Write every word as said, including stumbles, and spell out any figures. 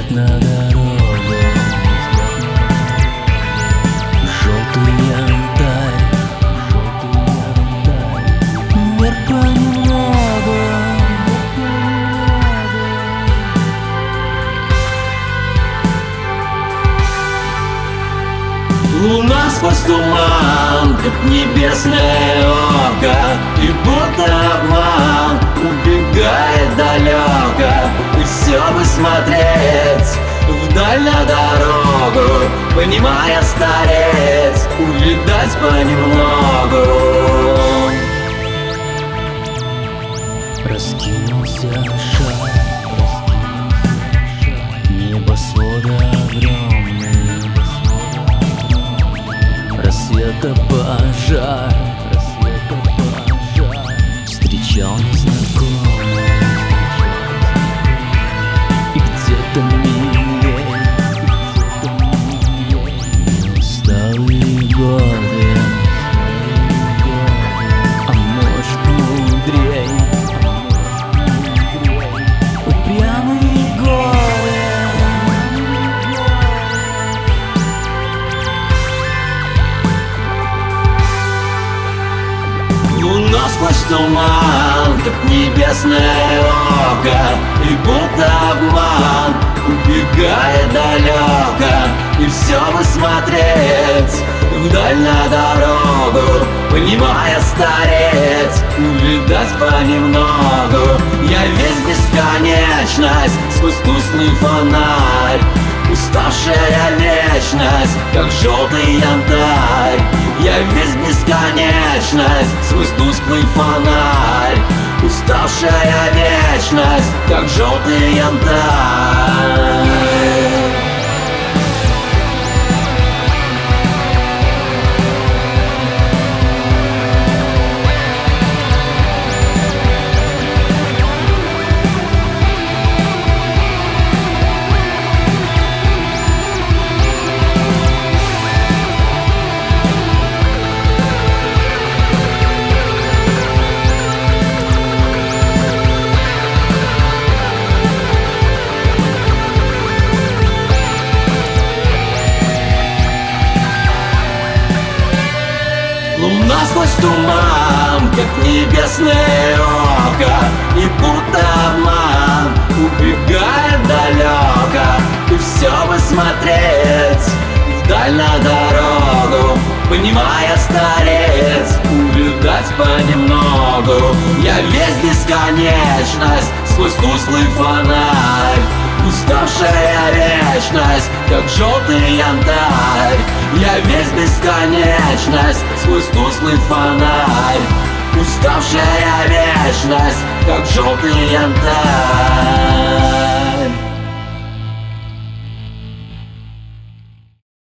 взгляд на дорогу, желтый янтарь, мир понемногу. Луна сквозь туман, как небесное око, и будто обман убегает далеко. И все бы смотреть вдаль на дорогу, понимая старец, увидать понемногу. Раскинулся шар, небосвода огромный, рассвета пожар, встречал незнакомый, и где-то милей усталые годы, а может мудрей упрямые горы. Луна сквозь туман, как небесное око, и будто обман убегает далеко. И все бы смотреть вдаль на дорогу, понимая старец, увидать понемногу. Я весь бесконечность сквозь тусклый фонарь, уставшая вечность, как желтый янтарь. Я весь бесконечность сквозь тусклый фонарь, уставшая вечность, как желтый янтарь. Луна сквозь туман, как небесное око, и будто обман убегает далеко. И все бы смотреть вдаль на дорогу, понимая старец, увидать понемногу. Я весь бесконечность сквозь тусклый фонарь, уставшая вечность, как желтый янтарь. Я весь бесконечность сквозь тусклый фонарь, уставшая вечность, как желтый янтарь.